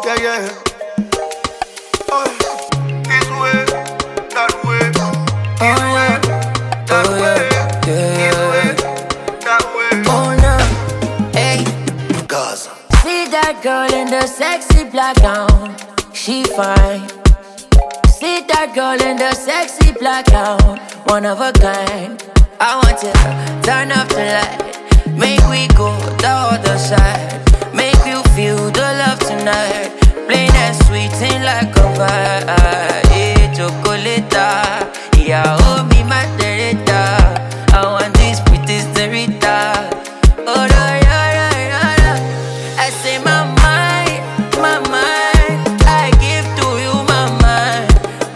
Yeah, yeah. Oh, this way, that way. This way, that way. This way, that way. Oh no, hey. Gaza. See that girl in the sexy black gown, she fine. See that girl in the sexy black gown, one of a kind. I want to turn off the light, make we go the other side. Make you feel the love tonight, plain and sweet, ain't like a vibe. Hey, chocolate, yeah, oh me materita. I want this pretty sterita. Oh, yeah, yeah, yeah, yeah. I say my mind, I give to you my mind,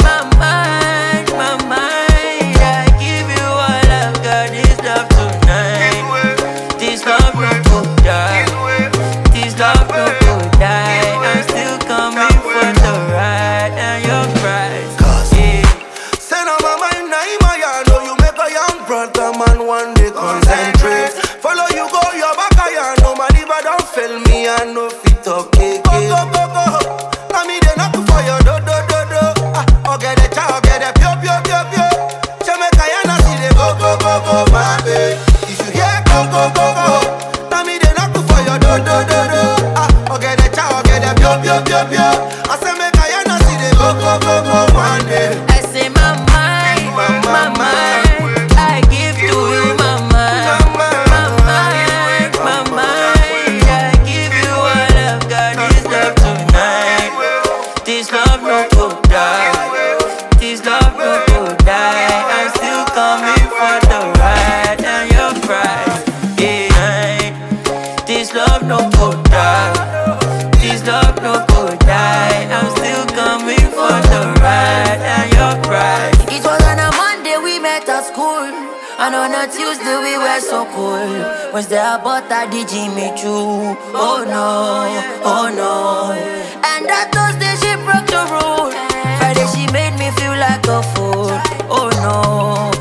I give you all I've got. This love tonight, this love no go die, this love no go die. I'm still coming for the ride and your price. Yeah. Say no my mind, I know you make a young brother man one day concentrate. Follow you go your back, I know my liver don't fail me, I know fit okay. Go, go, go, go. Now me they knock for your do. Oh get the chow, get the pio. Jamaica yana see the go, my baby. If you hear go. Now me they knock for your do. Oh get the chow, get the pio. I say make I yana see the go, one day. I say my mind, I give to you my mind, I give you all I've got. This love tonight, this love no go die, this love no go die. I'm still coming for the ride and your price. Yeah, this love no go die, this love no go die. I'm still coming for the ride and your price. It was on a Monday we met at school, and on a Tuesday we were so cool. Wednesday I bought that the Jimmy Choo. Oh no. And that Thursday she broke the rule. Friday she made me feel like a fool. Oh no.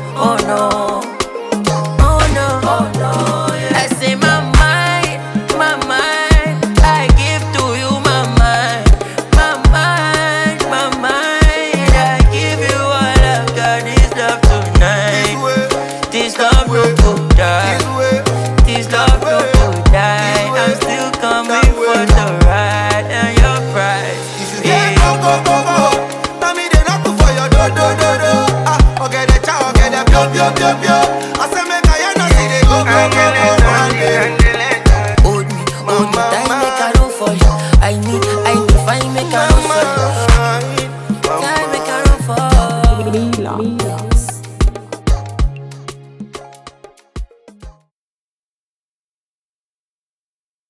I say my mind, I give to you my mind, I give you all I've got. This love tonight, this love no go die, this love no go die. I'm still coming for the ride and your price. If you hear go. Now me they knock for your do. Oh get the chow, get the pio. I say make I yana see the go, one day. Hold me tight, make I run for you. I need fine, make I run for you. Time, make I run for you.